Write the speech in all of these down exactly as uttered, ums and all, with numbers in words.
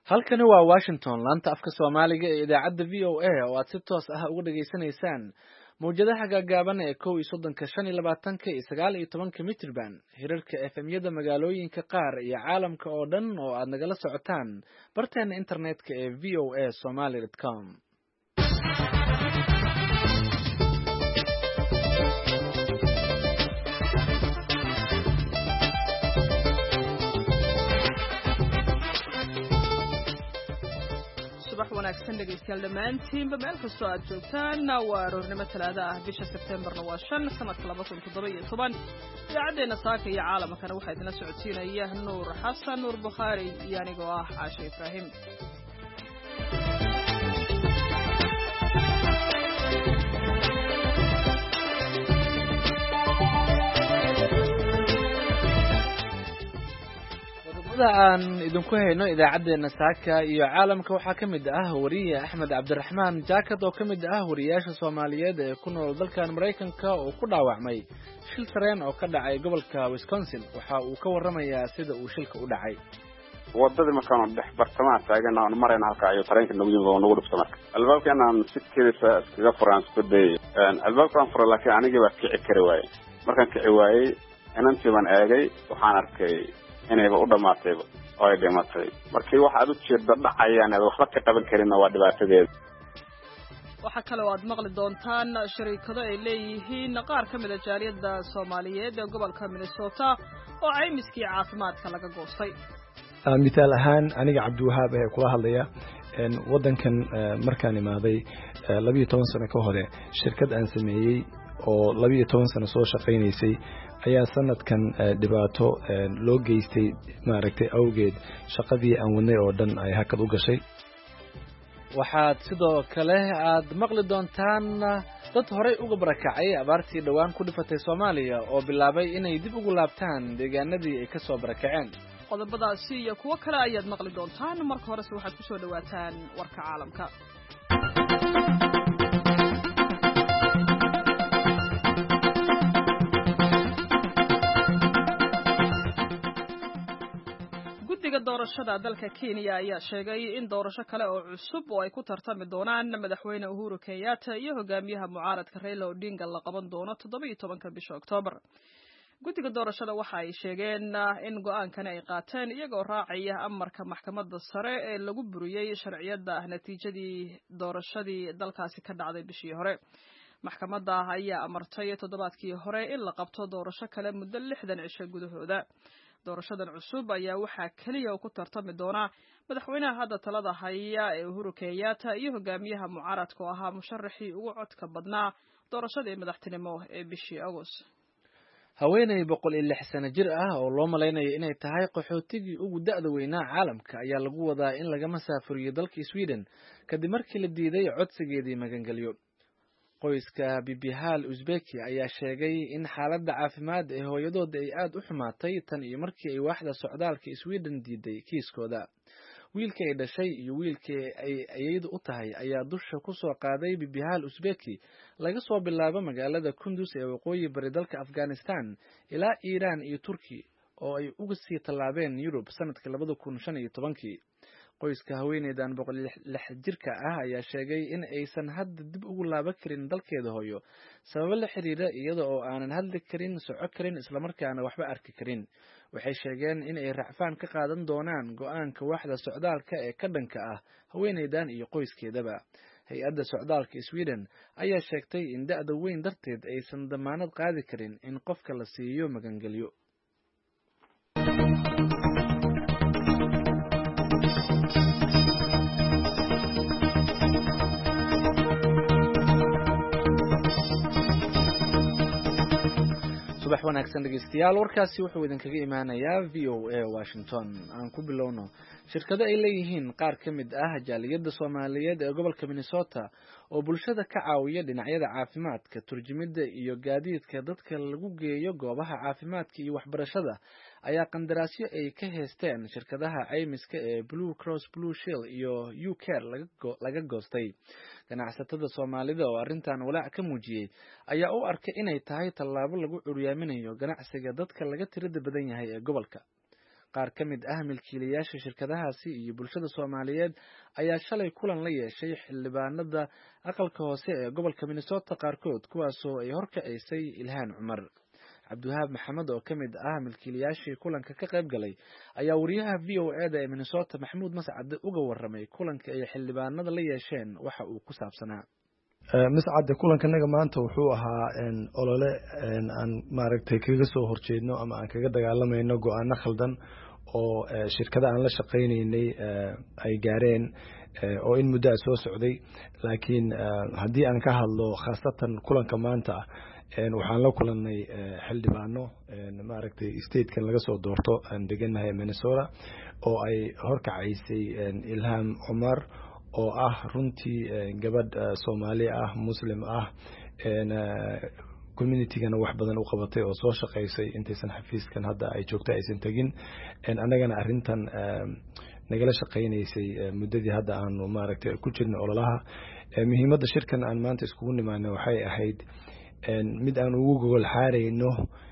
Halkani waa Washington, laanta afka Soomaaliga ee idaacadda V O A oo aad si toos ah uga dhageysanaysaan mowjadaha gaagaaban ee kow iyo soddonka, shan iyo labaatanka iyo sagaal iyo tobanka mitirban, hirarka F M-yada magaalooyinka qaar iyo caalamka oo dhan oo aad nagala socotaan barteena internetka ee v o a somali dot com. subax wanaagsan dhegaystayaal dhammaantiinba meel kastoo aad joogtaan waa aroornimo talaada ah bisha sebtembarna waa shan sanadka laba kun toddoba iyo toban idaacaddeena saaka iyo caalamkana waxaa idinla socodsiinaya nuur xasan nuur bukhaari iyo anigoo ah caashe ibraahim. aan idinku hayno idaacaddeena saaka iyo caalamka waxaa ka mid ah wariye Axmed Cabdiraxmaan Jaakad oo ka mid ah wariyaasha Soomaaliyeed ee ku nool dalkan Mareykanka oo ku dhaawacmay shil tareen oo ka dhacay gobolka Wisconsin. Waxa uu ka warramayaa sida uu shilka u dhacay. wadada markaan dhex bartamaha taagan aan marayna halka ayuu tareenka nagu yimid oo nagu dhufta marka albaabkan aan si keedisa iskaga furaan isku day aan albaabkan furay laakiin aniga baa kici kari waayay markaan kici waayay inantii baan eegay waxaan arkay inayba u dhamaatayba oo ay dhimatay markii waxa aad u jeedo dhacayaan aad waxba ka qaban karin waa dhibaatadeeda. waxa kale oo aad maqli doontaan shirkado ay leeyihiin qaar ka mid ah jaaliyadda Soomaaliyeed ee gobolka Minnesota oo caymiskii caafimaadka laga goostay. misaal ahaan aniga Cabdiwahaab ee kula hadlaya in wadankan markaan imaaday laba iyo toban sano ka hore shirkad aan sameeyay oo laba iyo toban sano soo shaqeynaysay ayaa sanadkan dhibaato loo geystay maaragtay awgeed shaqadii aan wadnay oo dhan ay hakad u gashay. waxaad sidoo kale aad maqli doontaan dad horey uga barakacay abaartii dhawaan ku dhifatay Soomaaliya oo bilaabay inay dib ugu laabtaan deegaanadii ay ka soo barakaceen. qodobadaasi iyo kuwo kale ayaad maqli doontaan marka horese waxaad ku soo dhawaataan warka caalamka. guddiga doorashada dalka Kenya ayaa sheegay in doorasho kale oo cusub oo ay ku tartami doonaan madaxweyne Uhuru Kenyatta iyo hogaamiyaha mucaaradka Raila Odinga la qaban doono toddoba iyo tobanka bisha Oktoobar. guddiga doorashada waxa ay sheegeen in go'aankani ay qaateen iyagoo raacaya amarka maxkamadda sare ee lagu buriyay sharciyada natiijadii doorashadii dalkaasi ka dhacday bishii hore. maxkamadda ayaa amartay toddobaadkii hore in la qabto doorasho kale muddo lixdan cisho gudahooda. doorashadan cusub ayaa waxaa kaliya ku tartami doona madaxweynaha hadda talada haya ee Uhuru Kenyatta iyo hogaamiyaha mucaaradka oo ahaa musharaxii ugu codka badnaa doorashadii madaxtinimo ee bishii August. haweeney boqol iyo lix sano jir ah oo loo malaynayo inay tahay qaxootigii ugu da'da weynaa caalamka ayaa lagu wadaa in laga masaafuriyo dalka Sweden kadib markii la diiday codsigeedii magangelyo. qoyska Bibihal Uzbeki ayaa sheegay in xaaladda caafimaad ee hooyadooda ay aad u xumaatay tan iyo markii ay waaxda socdaalka Sweden diiday kiiskooda. wiilka ay dhashay iyo wiilkii ay ayaydu u tahay ayaa dusha ku soo qaaday Bibihal Uzbeki laga soo bilaabo magaalada Kunduz ee waqooyi bari dalka Afghanistan ilaa Iran iyo Turki oo ay uga sii tallaabeen Yurub sanadkii laba kun shan iyo tobankii. qoyska haweeneydan boqol iyo lix jirka ah ayaa sheegay in aysan hadda dib ugu laaban karin dalkeeda hooyo sababo la xiriira iyada oo aanan hadli karin, soco karin, isla markaana waxba arki karin. waxay sheegeen in ay racfaan ka qaadan doonaan go'aanka waaxda socdaalka ee ka dhanka ah haweeneydan iyo qoyskeedaba. hay-adda socdaalka Sweden ayaa sheegtay in da'da weyn darteed aysan damaanad qaadi karin in qofka la siiyo magangelyo. subax wanaagsan dhegeystayaal, warkaasi wuxuu idinkaga imaanayaa V O A Washington. aan ku bilowno shirkado ay leeyihiin qaar ka mid ah jaaliyadda Soomaaliyeed ee gobolka Minnesota oo bulshada ka caawiya dhinacyada caafimaadka, turjumida iyo gaadiidka dadka lagu geeyo goobaha caafimaadka iyo waxbarashada ayaa qandaraasyo ay ka heesteen shirkadaha caymiska ee Blue Cross Blue Shield iyo U Care laga goostay. ganacsatada Soomaalida oo arrintan walaac ka muujiyay ayaa u arkay inay tahay tallaabo lagu curyaaminayo ganacsiga dadka laga tirada badan yahay ee gobolka. qaar ka mid ah milkiilayaasha shirkadahaasi iyo bulshada Soomaaliyeed ayaa shalay kulan la yeeshay xildhibaanada aqalka hoose ee gobolka Minnesota qaarkood kuwaasoo ay horkacisay Ilhaan Cumar. Cabdiwahaab Maxamed oo ka mid ah milkiilayaashii kulanka ka qayb galay ayaa wariyaha V O A da ee Minnesota Maxamuud Mascade uga warramay kulanka ay xildhibaanada la yeesheen waxa uu ku saabsanaa. mascade kulankanaga maanta wuxuu ahaa olole aan maaragtay kaga soo horjeedno ama aan kaga dagaalamayno go'aano khaldan oo shirkada aan la shaqaynaynay ay gaareen oo in muddo soo socday laakiin haddii aan ka hadlo khaasatan kulanka maanta waxaan la kulannay xildhibaano maaragtay statekan laga soo doorto aan deganahay Minnesota oo ay horkacaysay Ilhaan Cumar oo ah runtii gabadh Soomaali ah Muslim ah community-gana wax badan u qabatay oo soo shaqaysay intaysan xafiiskan hadda ay joogto aysan tagin annagana arrintan nagala shaqaynaysay muddadii hadda aanu maaragtay ku jirnay ololaha muhiimadda shirkan aan maanta iskugu nimaanay waxay ahayd mid aan ugu gogol xaarayno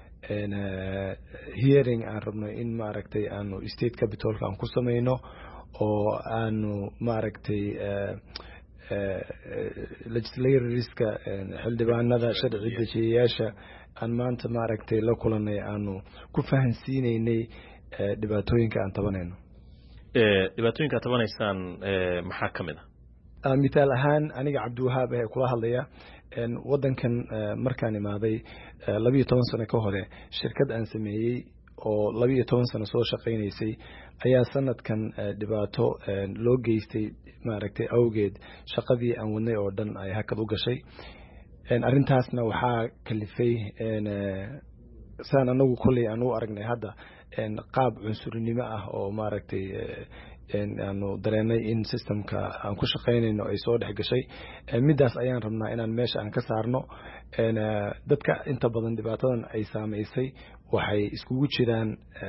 hearing aan rabno in maaragtay aanu state capitalka aan ku samayno oo aanu maaragtay legislatorska xildhibaanada sharci dejiyayaasha aan maanta maaragtay la kulanay aanu ku fahansiinaynay dhibaatooyinka aan tabanayno. dhibaatooyinka aad tabanaysaan maxaa ka mid ah misaal ahaan aniga Cabdiwahaab ee kula hadlaya wadankan markaan imaaday labiyo toban sano ka hore shirkad aan sameeyay oo labiyo toban sano soo shaqaynaysay ayaa sanadkan dhibaato loo geystay maaragtay awgeed shaqadii aan wadnay oo dhan ay hakad u gashay arrintaasna waxaa kalifay saan anagu kulay aan u aragnay hadda qaab cunsurinimo ah oo maaragtay aanu dareenay in systemka aan ku shaqaynayno ay soo dhex gashay midaas ayaan rabnaa inaan meesha aan ka saarno dadka inta badan dhibaatadan ay saameysay waxay iskugu jiraan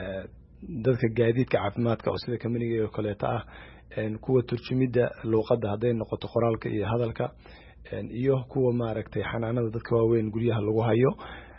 dadka gaadiidka caafimaadka oo sida kamaniga oo kaleeta ah kuwa turjumida luqadda haday noqoto qoraalka iyo hadalka iyo kuwa maaragtay xanaanada dadka waaweyn guryaha lagu hayo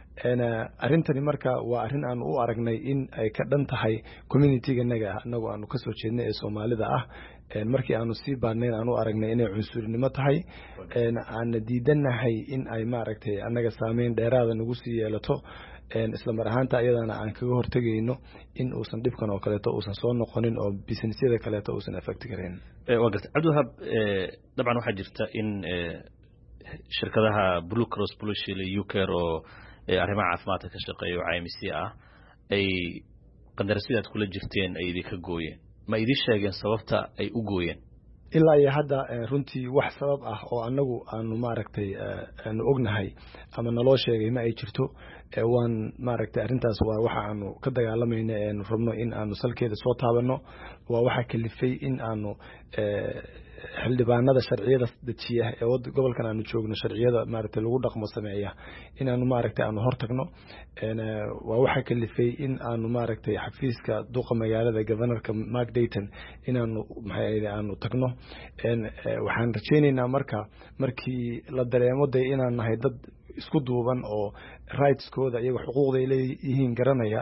arintani marka waa arin aan u aragnay in ay ka dhan tahay community-ga naga anagu aanu ka soo jeednay ee Soomaalida ah markii aanu sii baadnayn aanu aragnay inay cunsurinimo tahay aan diidanahay in ay maaragtay anaga saameyn dheeraad ah nagu sii yeelato isla mar ahaanta iyadana aan kaga hortagayno in uusan dhibkan oo kaleeto uusan soo noqonin oo businessyada kaleeto uusan affect gareyn. waa gartay Cabdiwahaab dabcan waxaa jirta in shirkadaha Blue Cross Blue Shield iyo U K oo arrimaha caafimaadka ka shaqeeyo I M C ah ay qandarasidaad kula jirteen ay idinka gooyeen ma idin sheegeen sababta ay u gooyeen ilaa iyo hadda runtii wax sabab ah oo anagu aanu maaragtay aanu ognahay ama naloo sheegay ma ay jirto waan maaragtay arrintaas waa waxa aanu ka dagaalamayno ee rabno in aanu salkeeda soo taabano waa waxa kalifay in aanu xildhibaanada sharciyada dejiya ee gobolkan aanu joogno sharciyada maaragtay lagu dhaqmo sameeya in aanu maaragtay aanu hortagno waa waxa kalifay in aanu maaragtay xafiiska duqa magaalada governorka Mark Dayton in aanu maxay aanu tagno waxaan rajaynaynaa marka markii la dareemo day inaan nahay dad isku duuban oo rightskooda iyo xuquuqda ay leeyihiin garanaya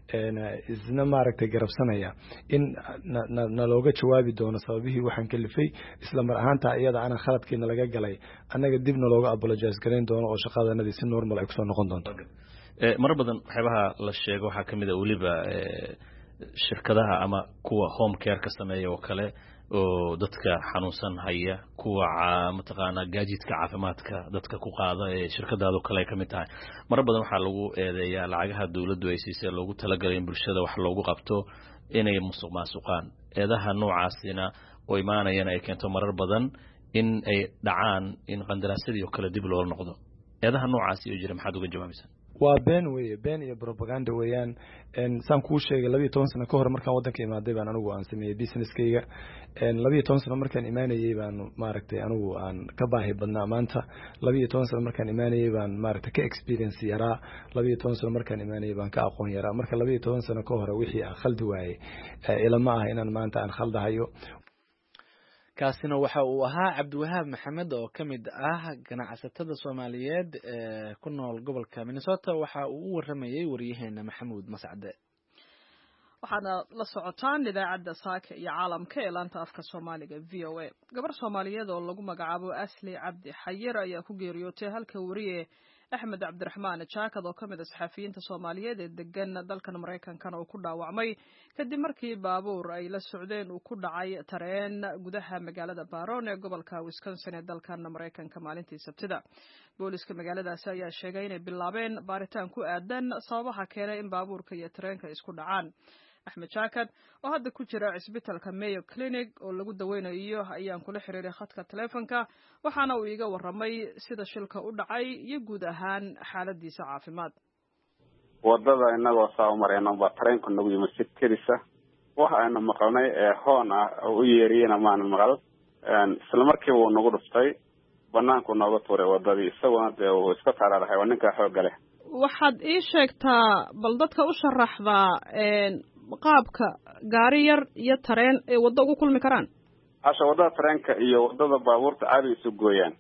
isna maaragtay garabsanaya in na looga jawaabi doono sababihii waxaan kalifay isla mar ahaanta iyada aan khaladkeena laga galay anaga dibna looga apologize gareyn doono oo shaqadanadii si normal ay ku soo noqon doonto mar badan waxyaabaha la sheego waxaa kamid ah waliba shirkadaha ama kuwa home care ka sameeya oo kale oo dadka xanuunsan haya kuwa mataqaana gaajidka caafimaadka dadka ku qaada ee shirkadaadu kale kamid tahay mar badan waxa lagu eedeeyaa lacagaha dawladdu ay siisay loogu talagalay in bulshada wax loogu qabto inay musuqmaasuqaan eedaha noocaasina oo imaanayana ay keento marar badan in ay dhacaan in qandaraasadii oo kale dib loo noqdo eedaha noocaasi oo jira maxaad uga jawaabaysaa waa been weeye been iyo propaganda weeyaan saan kuu sheegay labiyo toban sano ka hor markaan wadanka imaaday baan anigu aan sameeyay businesskayga labiyo toban sano markaan imaanayay baan maaragtay anigu aan ka baahi badnaa maanta labiyo toban sano markaan imaanayay baan maaragtay ka experience yaraa labiyo toban sano markaan imaanayay baan ka aqoon yaraa marka labiyo toban sano ka hor wixii aan khaldi waayay ilama ah inaan maanta aan khaldahayo. kaasina waxa uu ahaa Cabdiwahaab Maxamed oo ka mid ah ganacsatada Soomaaliyeed ee ku nool gobolka Minnesota waxa uu u waramayay wariyaheena Maxamuud Mascade. waxaadna la socotaan idaacadda saaka iyo caalamka ee laanta afka soomaaliga v o a gabar soomaaliyeed oo lagu magacaabo asli cabdi xayir ayaa ku geeriyootay halka wariye axmed cabdiraxmaan jaakad oo ka mid a saxafiyiinta soomaaliyeed ee degan dalkan maraykankana uu ku dhaawacmay kadib markii baabuur ay la socdeen uu ku dhacay tareen gudaha magaalada baron ee gobolka wisconsin ee dalkan maraykanka maalintii sabtida booliska magaaladaasi ayaa sheegay inay bilaabeen baaritaan ku aadan sababaha keenay in baabuurka iyo tareenka isku dhacaan axmed jaakad oo hadda ku jira cisbitalka mayo clinic oo lagu daweynayo ayaan kula xiriiray khadka taleefonka waxaana uu iiga warramay sida shilka u dhacay iyo guud ahaan xaaladiisa caafimaad. wadada inagoo saa u marayno baa tareenku nagu yimid si kedisa waxa aynu maqalnay ee hoon ah oo u yeeriyena maan maqal isla markiiba uu nagu dhuftay banaanku nooga tuuray wadadii isaguna dee uu iska taaraarahay waa ninkaa xoogga leh. waxaad ii sheegtaa bal dadka u sharaxdaa qaabka gaari yar iyo tareen ay waddo ugu kulmi karaan. hasha waddada tareenka iyo waddada baabuurta caadi isu gooyaan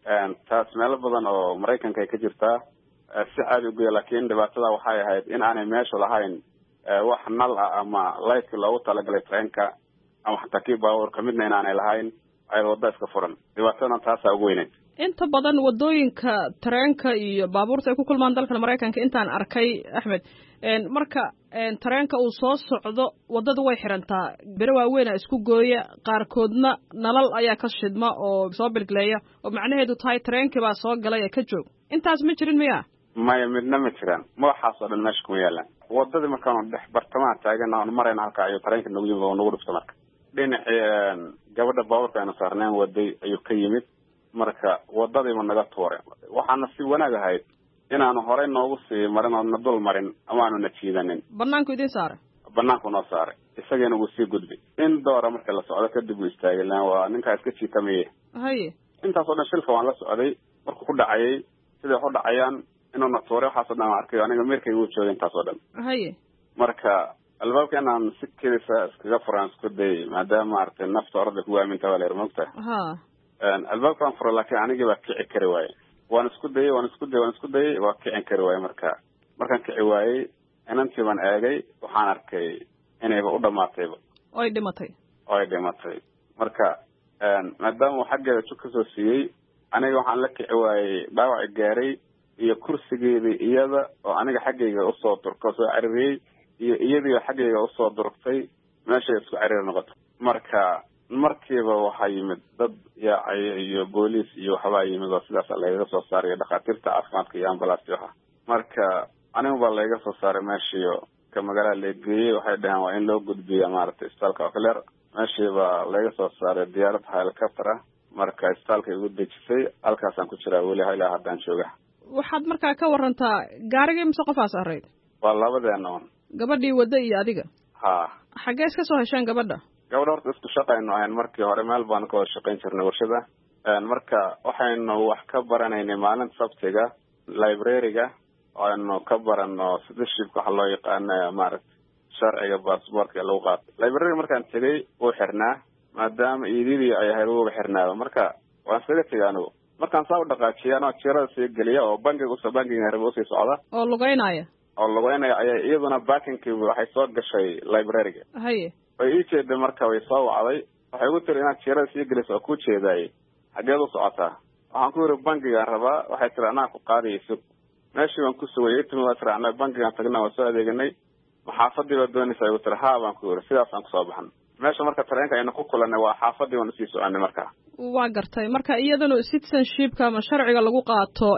taas meelo badan oo maraykanka ay ka jirtaa si caadi u gooya laakiin dhibaatada waxay ahayd in aanay meeshu lahayn wax nal ah ama lightka loogu talagalay tareenka ama xataa kii baabuurka midna inaanay lahayn ay wadda iska furan dhibaatadana taasaa ugu weyneyd. inta badan waddooyinka tareenka iyo baabuurta ay ku kulmaan dalkan maraykanka intaan arkay axmed marka tareenka uu soo socdo waddadu way xirantaa bere waaweyn isku gooya qaarkoodna nalal ayaa ka shidma oo soo bilgleeya oo macnaheedu tahay tareenkii baa soo galay ee ka joog intaas ma jirin miya maya midna ma jiraan magaxaas oo dhan meesha kuma yaalaan waddadii markaanu dhex bartamaha taagan aan marayna halka ayuu tareenka nagu yimid oo nagu dhufta marka dhinacii gabadha baabuurka aynu saarneen waday ayuu ka yimid marka wadadiiba naga tuuray waxaana si wanaag ahayd inaanu horey noogu sii marin oo na dul marin ama aanu na jiidanin. banaanku idin saaray banaanku noo saaray isagiina wuu sii gudbay in doora marka la socdo kadib uu istaagay laan waa ninkaa iska jiitamaye haye intaas oo dhan shilka waan la socday markuu ku dhacayay siday wax u dhacayaan inuu na tuuray waxaas oo dhan waan arkay aniga meerkayga uu joogay intaas oo dhan haye marka albaabka inaan si kedisa iskaga furaan isku dayay maadaama maaragtay nafta orada kugu aaminta waa la yarmoogta ha albaabkaan fura laakiin anigii baa kici kari waayey waan isku dayay waan isku dayay waan isku dayay waa kicin kari waayey marka markaan kici waayey inantii baan eegay waxaan arkay inayba u dhamaatayba oy dhimatay oy dhimatay marka maadaama uu xaggeeda jug kasoo siiyey aniga waxaan la kici waayey dhaawaci gaaray iyo kursigeedii iyada oo aniga xaggayga usoo durka soo caririyey iyo iyadii oo xaggayga usoo durugtay meeshay isku cariir noqoto marka markiiba waxaa yimid dad yaacay iyo booliis iyo waxbaa yimid oo sidaas lagaga soo saaray dhakhaatiirta caafimaadka iyo ambalaasti waxa marka anigu baa layga soo saaray meeshiio ka magaalada lageeyey waxay dhaheen waa in loo gudbiya maaragtay isbitaalka ocler meeshii baa layga soo saaray diyaarad helicopter ah marka isbitaalka igu dejisay halkaasaan ku jiraa weli ilaa haddaan jooga. waxaad markaa ka warantaa gaarigii mise qofaas arayd? waa labadeena un gabadhii wadda iyo adiga ha xaggee iska soo hesheen gabadha? gabadha horta isku shaqaynu ahayn markii hore meel baanu ka wada shaqayn jirnay warshada marka waxaynu wax ka baranaynay maalinta sabtiga library-ga aynu ka barano citizenship waxa loo yaqaana maaragtay sharciga baasboortka lagu qaato library markaan tegay wuu xirnaa maadaama iididii ay ahayd wuuba xirnaaba marka waan iskaga tegay anigu markaan saa u dhaqaajiyay anoo jirada sii geliya oo bangiga usoo bankiga raba usii socda oo lugeynaya oo lugeynaya ayaa iyaduna baakinkii waxay soo gashay library-ga haye way ii jeeday marka way soo wacday waxay igu tiri inaad jirada sii geliso oo ku jeedaayay xaggeed u socotaa waxaan ku yidhi bankigaan rabaa waxay tiri anaa ku qaadayso meeshii baan ku sugayay timi waa tiri anaa bankigaan tagna waan soo adeeganay maxaafadii baa doonaysa igu tiri haa baan ku yidhi sidaasaan kusoo baxan meesha marka tareenka aynu ku kulanay waa xaafadii waan usii soconay markaa. waa gartay marka iyadana citizenshipka ama sharciga lagu qaato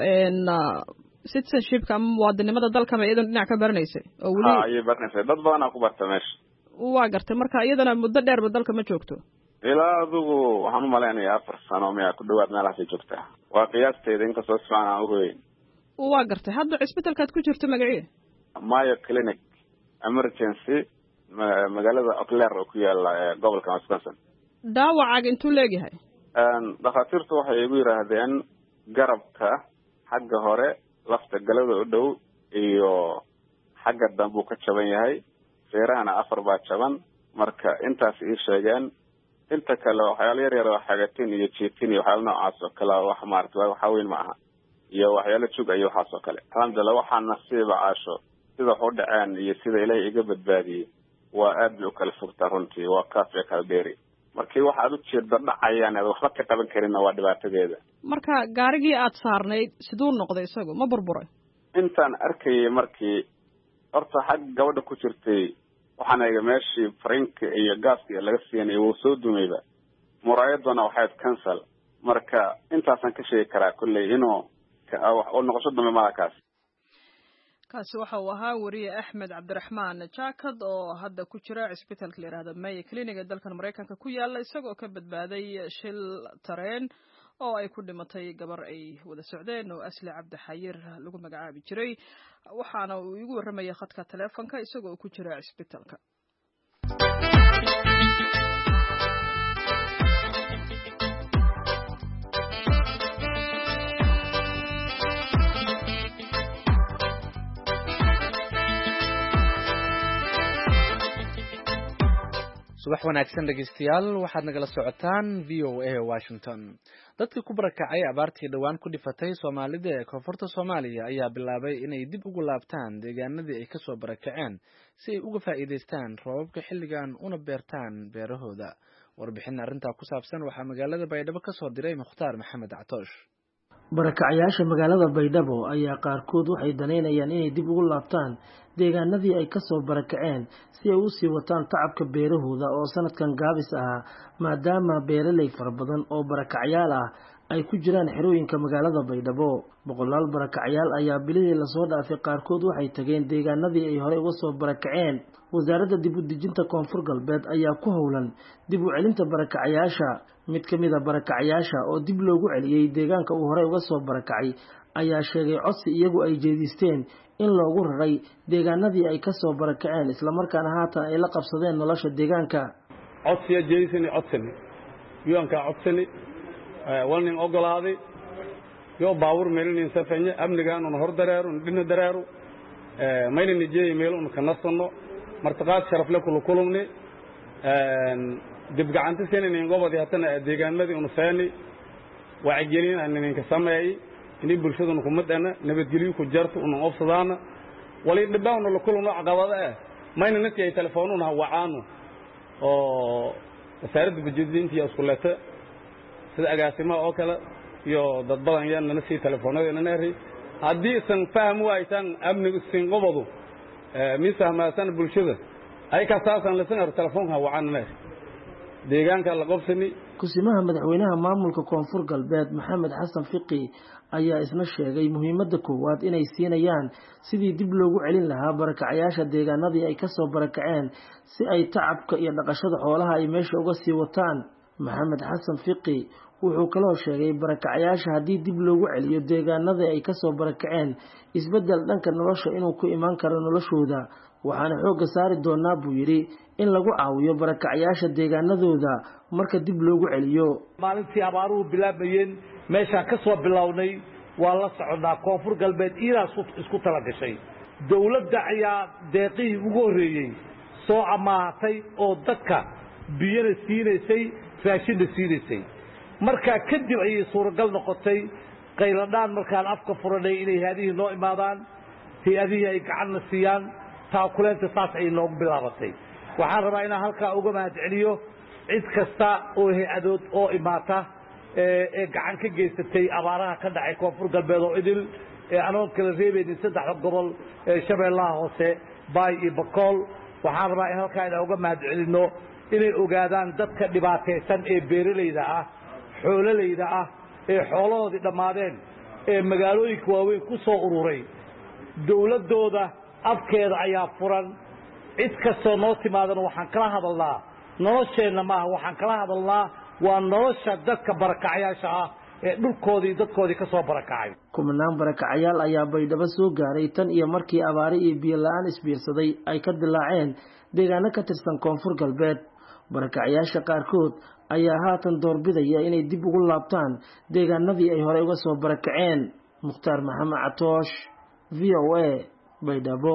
citizenshipka ama muwaadinimada dalkama iyadana dhinac ka baranaysay oo weli ha ayay baranaysay dad badanaa ku barta meesha. waa gartay marka iyadana muddo dheerba dalka ma joogto? ilaa adigu waxaan umalaynayaa afar sano miyaa ku dhawaad meelahaasay joogtaa waa qiyaasteeda inkastoo si fiican aan uhoyn. waa gartay hadda cisbitalkaad ku jirto magacii? mayo clinic emergency magaalada ocler oo ku yaala gobolka Wisconsin. dhaawacaaga intuu leegyahay? dhakhaatiirtu waxay igu yidhaahdeen garabka xagga hore lafta galada u dhow iyo xagga dambe uu ka jaban yahay feerahana afar baa jaban marka intaas ii sheegeen inta kale waxyaalo yar yar oo xagatin iyo jeetin iyo waxyaalo noocaas oo kale wax maaragtay waxa weyn ma aha iyo waxyaalo jug iyo waxaas oo kale alxamdulillah waxaan nasiiba caasho sida wax u dhaceen iyo sida ilaahay iga badbaadiyey waa aad bay u kala fogtaa runtii waa kaas ee kala dheeri markii waxaad u jeedda dhacayaan aad waxba ka qaban karinna waa dhibaatadeeda marka gaarigii aad saarnayd siduu noqday isagu ma burburay intaan arkayay markii horta xag gabadha ku jirtay waxaan eegay meeshii fariinka iyo gaaska laga siinay wuu soo dumayba muraayaduna waxay cancel marka intaasan ka sheegi karaa kulley inuu oo noqosho dambe malakaas kaasi waxa uu ahaa wariye Axmed Cabdiraxmaan Jaakad oo hadda ku jira isbitaalka la yiraahdo Mayo Clinic ee dalka Mareykanka ku yaala isagoo ka badbaaday shil tareen oo ay ku dhimatay gabar ay wada socdeen oo Asli Cabdi Xayir lagu magacaabi jiray waxaana uu igu warramay khadka taleefanka isagoo ku jira isbitaalka subax wanaagsan dhegeystayaal waxaad nagala socotaan v o a Washington dadkii ku barakacay abaartii dhawaan ku dhifatay Soomaalida ee koonfurta Soomaaliya ayaa bilaabay inay dib ugu laabtaan deegaanadii ay ka soo barakaceen si ay uga faa'iideystaan roobabka xilligan una beertaan beerahooda warbixin arrintaa ku saabsan waxaa magaalada Baydhabo ka soo diray Mukhtaar Maxamed Catoosh barakacayaasha magaalada Baydhabo ayaa qaarkood waxay daneynayaan inay dib ugu laabtaan deegaanadii ay ka soo barakaceen si ay u sii wataan tacabka beerahooda oo sanadkan gaabis ah maadaama beeraley fara badan oo barakacayaal ah ay ku jiraan xerooyinka magaalada Baydhabo boqolaal barakacayaal ayaa bilihii la soo dhaafay qaarkood waxay tageen deegaanadii ay hore uga soo barakaceen wasaaradda dib u dejinta koonfur galbeed ayaa ku howlan dib u celinta barakacayaasha mid ka mid ah barakacayaasha oo dib loogu celiyay deegaanka uu hore uga soo barakacay ayaa sheegay codsi iyagu ay jeedisteen in loogu raray deegaanadii ay ka soo barakaceen isla markaana haatan ay la qabsadeen nolosha deegaanka codsiya jeedisani codsani yuanka codsani walnin ogolaaday yo baawur meelin safanya amnigan un hor dareero dhina dareero mayna nijeey meel un ka nasano martaqaad sharaf la kulu kulumni dib gacanta seenin gobol yaatana deegaanadii un saani wacyigelin aan ka sameeyay inay bulshadu ku madana nabadgelyo ku jarto un ofsadaana wali dhibaan la kulano caqabada ah mayna natiay telefoonuna wacaano oo wasaaradda bujidinta iyo iskuulata sida agaasima oo kale iyo dad badan yaan nala sii telefoonada neeri hadii san fahmo aysan amniga sin qobadu ee misahmaasan bulshada ay ka saasan la sanar telefoonka wacaano neeri deegaanka la qabsani kusimaha madaxweynaha maamulka koonfur galbeed Maxamed Xasan Fiqi ayaa isna sheegay muhiimadda koowaad inay siinayaan sidii dib loogu celin lahaa barakacayaasha deegaanadii ay ka soo barakaceen si ay tacabka iyo dhaqashada xoolaha ay meesha uga sii wataan Maxamed Xasan Fiqi wuxuu kaloo sheegay barakacayaasha haddii dib loogu celiyo deegaanadii ay ka soo barakaceen isbedel dhanka nolosha inuu ku iman karo noloshooda waxaana xoogga saari doonaa buu yiri in lagu caawiyo barakacayaasha deegaanadooda marka dib loogu celiyo maalintii abaaruhu bilaabayeen meesha ka soo bilownay waa la socdaa koonfur galbeed ilaas isku tala gashay dawladda ayaa deeqii ugu horeeyay soo amaahatay oo dadka biyana siinaysay raashinna siinaysay marka kadib ay suuragal noqotay qayladaan markaan afka furanay inay haadihii noo imaadaan hay'adihii ay gacanna siiyaan taakuleenta saas ay noogu bilaabatay waxaan rabaa inaan halkaa uga mahad celiyo cid kasta oo hay-adood oo imaata ee gacan ka geysatay abaaraha ka dhacay koonfur galbeed oo idil anoon kala reebaynin saddexda gobol ee shabeellaha hoose baay iyo bakool waxaan rabaa in halkaa inaan uga mahad celino inay ogaadaan dadka dhibaataysan ee beeralayda ah xoolalayda ah ee xoolahoodii dhammaadeen ee magaalooyinka waaweyn ku soo ururay dawladdooda afkeeda ayaa furan cid kastoo noo timaadana waxaan kala hadalnaa nolosheenna maaha waxaan kala hadalnaa waa nolosha dadka barakacayaasha ah ee dhulkoodii dadkoodii ka soo barakacay kumanaan barakacayaal ayaa Baydhabo soo gaaray tan iyo markii abaari iyo biyo la'aan isbiirsaday ay ka dilaaceen deegaano ka tirsan koonfur galbeed barakacayaasha qaarkood ayaa haatan doorbidaya inay dib ugu laabtaan deegaanadii ay hore uga soo barakaceen Mukhtaar Maxamed Catoosh V O A Baydhabo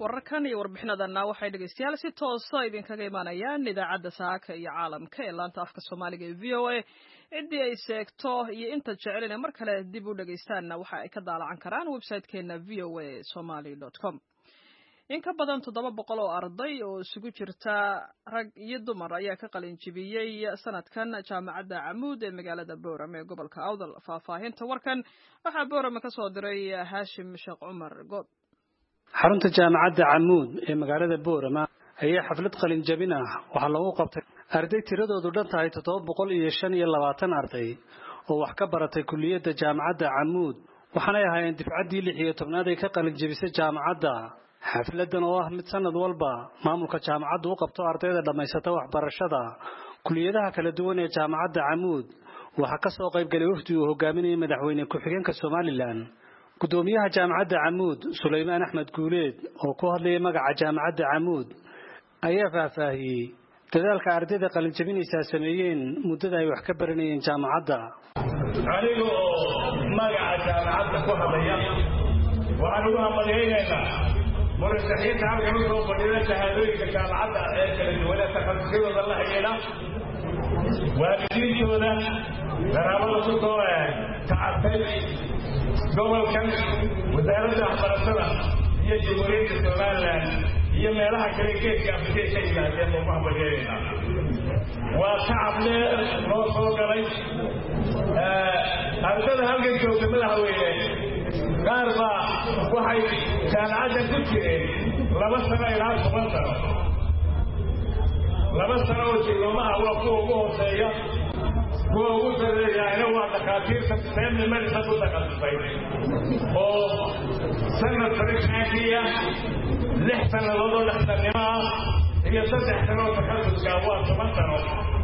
wararkan iyo warbixinadana waxay dhegeystayaal si toosa idinkaga imaanayaan idaacadda saaka iyo caalamka ee laanta afka Soomaaliga ee V O A cidii ay seegto iyo inta jecel inay mar kale dib u dhageystaanna waxa ay ka daalacan karaan website-keena v o a somali dot com. in ka badan toddoba boqol oo arday oo isugu jirta rag iyo dumar ayaa ka qalin jibiyey sanadkan jaamacadda Camuud ee magaalada Boorama ee gobolka Awdal. faahfaahinta warkan waxaa Boorama ka soo diray Haashim Sheekh Cumar Good. xarunta jaamacadda Camuud ee magaalada Boorama ayaa xaflad qalin jabin ah waxa lagu qabtay arday tiradoodu dhan tahay toddoba boqol iyo shan iyo labaatan arday oo wax ka baratay kulliyadda jaamacadda Camuud waxaana ay ahaayeen difcaddii lix iyo tobnaad ee ka qalin jabisay jaamacadda. xafladan oo ah mid sanad walba maamulka jaamacaddu u qabto ardayda dhamaysata waxbarashada kulliyadaha kala duwan ee jaamacadda Camuud waxa ka soo qayb galay wafdi uu hogaaminayay madaxweyne ku-xigeenka Somaliland gudoomiyaha jaamacadda Camuud Suleymaan Axmed Guuleed oo ku hadlayay magaca jaamacadda Camuud ayaa faahfaahiyay dadaalka ardayda qalin jabinaysa sameeyeen muddada ay wax ka baranayeen jaamacadda. anigu magaca jaamacadda ku hadlaya waxaan ugu hambalyeeynaa murashaxiinta halkan u soo fadhida shahaadooyinka jaamacadda ee kala duwan takhasusiyadooda la xidhiidha waalidiintooda qaraabada ku soo tacabtay gobolkan wasaaradda waxbarashada iyo jamhuuriyadda Somaliland iyo meelaha kale geeska Afrika ka yimaadeen oo ku hambalyeeynaa. waa tacab dheer loo soo galay ardayda halkan joogta madaxweyne qaar baa waxay jaamacaddan ku jireen laba sano ilaa toban sano laba sano oo diblomaha waa kuwa ugu hooseeya kuwa ugu sarreeyaana waa dhakhaatiirta family medicine ku takhasusay oo sanad farishaakiya lix sannadood oo dhextarnimo ah iyo saddex sano oo takhasuska waa toban sano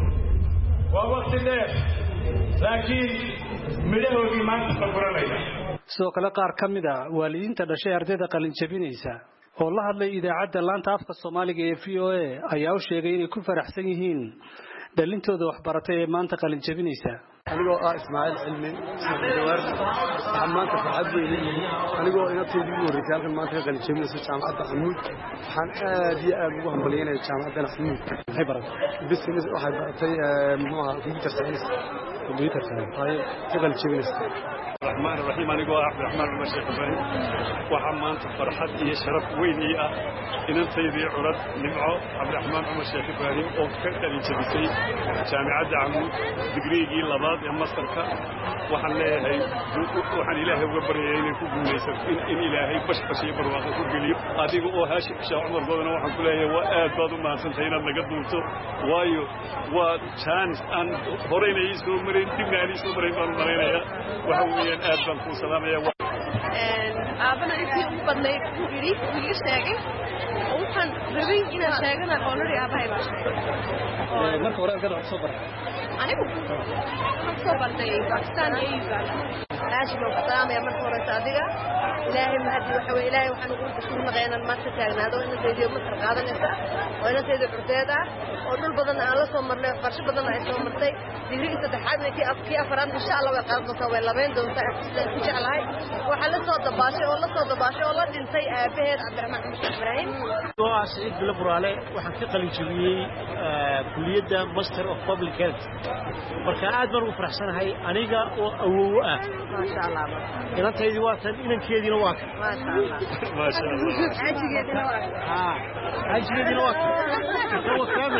waa waqti dheer laakiin midhahoodii maanta la guranaya. sidoo kale qaar ka mid ah waalidiinta dhashay ardayda qalin jabinaysa oo la hadlay idaacadda laanta afka Soomaaliga ee V O A ayaa u sheegay inay ku faraxsan yihiin dhalintooda waxbaratay ee maanta qalin jabinaysa. anigoo ah Ismaaciil Cilmi Ismaaciil waxaan maanta farxad weyn leeyahay anigoo intii ugu horeysay halkan maanta ka qalin jabinaysa jaamacadda Camuud waxaan aad iyo aad ugu hambalyeeynaa jaamacadda Camuud. waxay baratay business waxay baratay muxuu computer science computer science ay ka qalin jabinaysa. الرحمن الرحيم أنا جوا عبد الرحمن بن الشيخ إبراهيم وحمان فرحت هي شرف ويني أه إن أنت يبي عرض نبعه عبد الرحمن بن الشيخ إبراهيم أو كنت اللي جبتي جامعة عمود دقريجي لبعض يا مصر كا وحن له هي وحن إلهي وبريين يكون ليس إن إن إلهي بش بش يبروا يكون قليل هذه هو هاشم شاع عمر ضدنا وحن كله هو آد بعض ما سنتين نقد نوتو وايو وشانس أن هرين يسوع مرين تبغى يسوع مرين بان مرين يا وحوي أبان كل سلام يا و. أبنا إنتي أبدنا يري يري شاقي وحن ربي إنا شاقنا أولوري أباي باش. ما كورا كذا صبر. أنا بقول صبر تي باكستان يجوا. عايش لو قدام يا من كورا صادقة. إلهي مهدي وحوي إلهي وحن نقول بسم مغينا المرت تاعنا هذا وإن تيجي مصر قاعدة نسا وإن تيجي عرضة ودول بدنا على صومر له فرش بدنا على صومرتي ديري تتحدث كي أب كي أفراد إن شاء الله وقال مصور لبين دون إن شاء الله وحل صوت باشة ولا صوت باشة ولا دنسي بهاد عبد الرحمن إبراهيم. واسعد بالبرالة وحقيقة الجميع كلية ماستر أوف بابليك هيلث. مركز مرة فرحسن هاي أنيجا وأوه. ما شاء الله. إذا تيجي وقت إن كيدي نواك. ما شاء الله. ما شاء الله. عايش كيدي نواك. آه. عايش كيدي نواك. هو كامل.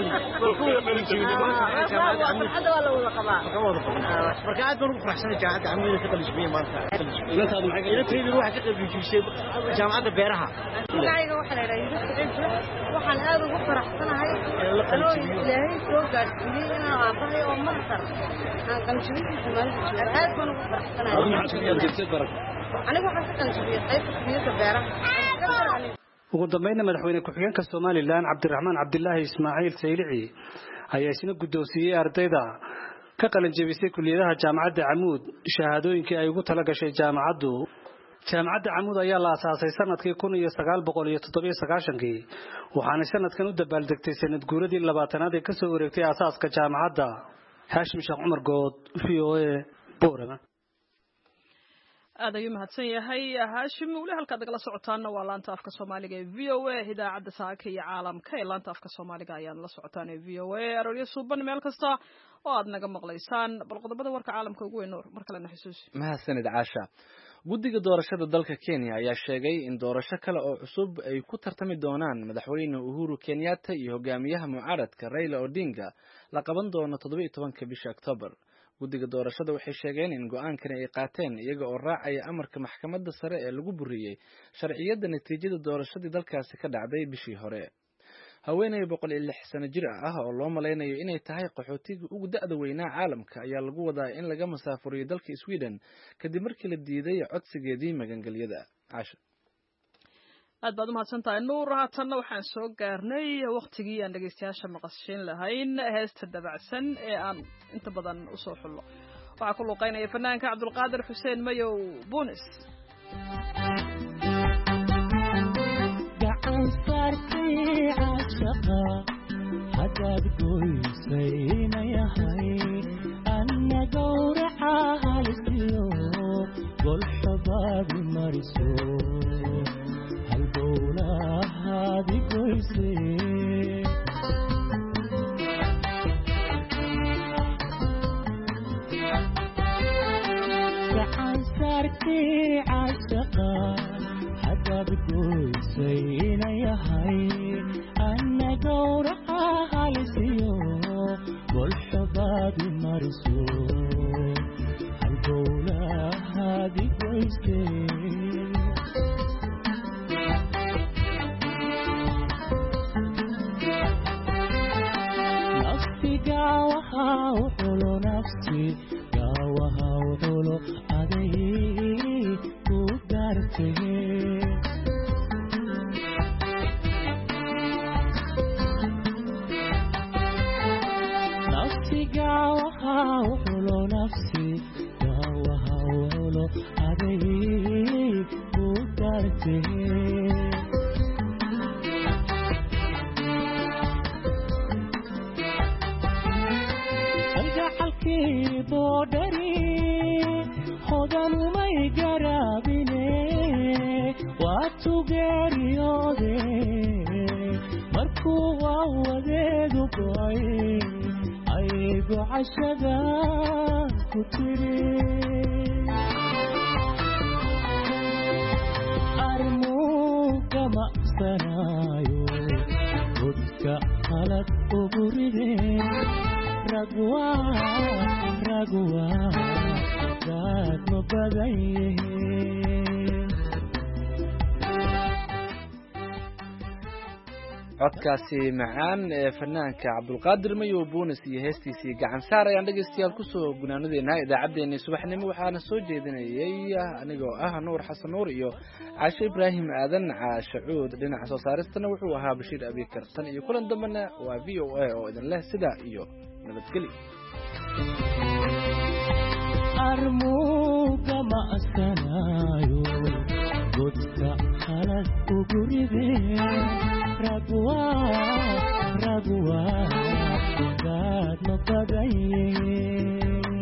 هذا ولا ولا قباء. مركز مرة فرحسن جامعة عمي الثقة الجميع مالها. إذا تهذا معك. إذا تريد روح حقيقة بيجي جامعة بيرها. لا يروح على رأيه. وحن هذا وفرح سنة هاي. أنا إلهي سوق قلبي أنا أعطيه ومرتر. أنا كان شوي في مال. هذا كان وفرح سنة. أنا وحن كان شوي. أي شوي كبيرة. ugu dambeynna madaxweyne ku-xigeenka Somaliland Cabdiraxmaan Cabdilaahi Ismaaciil Saylici ayaa isna guddoonsiyay ardayda ka qalin jabisay kulliyadaha jaamacadda Camuud shahaadooyinkii ay ugu tala gashay jaamacaddu. jaamacadda Camuud ayaa la aasaasay sanadkii kun iyo sagaal boqol iyo toddoba iyo sagaashan waxaana sanadkan u dabaaldegtay sanad guuradii labaatanaad ee ka soo wareegtay aasaaska jaamacadda. Haashim Sheekh Cumar Good V O A Boorama. aad ayuu mahadsan yahay haashim weli halkaad nagala socotaana waa laanta afka soomaaliga ee v o a idaacadda saaka iyo caalamka ee laanta afka soomaaliga ayaan la socotaan ee v o a arooryo suuban meel kasta oo aad naga maqlaysaan bal qodobada warka caalamka ugu weyn mar kalena xusuusi mahadsanid caasha guddiga doorashada dalka Kenya ayaa sheegay in doorasho kale oo cusub ay ku tartami doonaan madaxweyne Uhuru Kenyatta iyo hogaamiyaha mucaaradka Raila Odinga la qaban doono toddoba iyo tobanka bisha October. guddiga doorashada waxay sheegeen in go'aankani ay qaateen iyaga oo raacaya amarka maxkamadda sare ee lagu buriyey sharciyada natiijada doorashadii dalkaasi ka dhacday bishii hore. haweeney boqol iyo lix sano jir ah oo loo malaynayo inay tahay qaxootigii ugu da'da weynaa caalamka ayaa lagu wadaa in laga masaafuriyo dalka Sweden kadib markii la diiday codsigeedii magangelyada. Caasha aad baad u mahadsantahay nuur haatanna waxaan soo gaarnay waqtigii aan dhegeystayaasha maqashiin lahayn heesta dabacsan ee aan inta badan u soo xullo waxaa ku luuqeynaya fanaanka cabdulqaadir xuseen mayow buunis gacan saartay caashaqa hadaad goysaynayahay anna gowraca halisiyo golxabaadi mariso halbowlahaadi goyse gacan saartay caashaqa hadaad goysaynayahay anna gowraca halisiyo golxabaadi mariso halbowlahaadi goyse gawaha uxulo nafsi gawaha uxulo aday ku gaarte nafsi gawaha uxulo nafsi gawaha uxulo aday ku gaarte boodhari hodanumay garaabine waa tugeeriyoode markuu waa wadeedu go'ay aygu cashada ku tiri armuuga maqsanaayo godka halad ugu ride ragwa ragwa dad ma badaye codkaasi macaan ee fanaanka cabdulqaadir mayow buunis iyo heestiisii gacan saar ayaan dhegeystayaal kusoo gunaanadeena idaacaddeenii subaxnimo waxaana soo jeedinayay anigoo ah nuur xasan nuur iyo caashe ibraahim aadan caashe cuud dhinaca soo saaristana wuxuu ahaa bashiir abikar tan iyo kulan dambena waa v o a oo idin leh sidaa iyo nabadgelyo armuuga ma'asanayo godka halad ugu ride ragwa ragwa dad ma badaye